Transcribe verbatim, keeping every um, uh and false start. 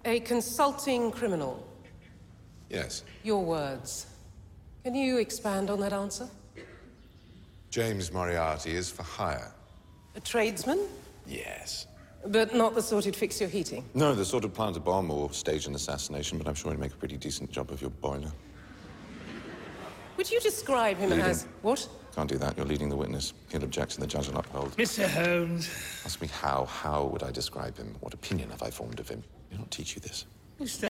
A consulting criminal. Yes. Your words. Can you expand on that answer? James Moriarty is for hire. A tradesman? Yes. But not the sort who'd fix your heating? No, the sort of plant a bomb or stage an assassination, but I'm sure he'd make a pretty decent job of your boiler. Would you describe him Leading. as... What? Can't do that. You're leading the witness. He'll object and the judge will uphold. Mister Holmes. Ask me how. How would I describe him? What opinion have I formed of him? They don't teach you this. Mister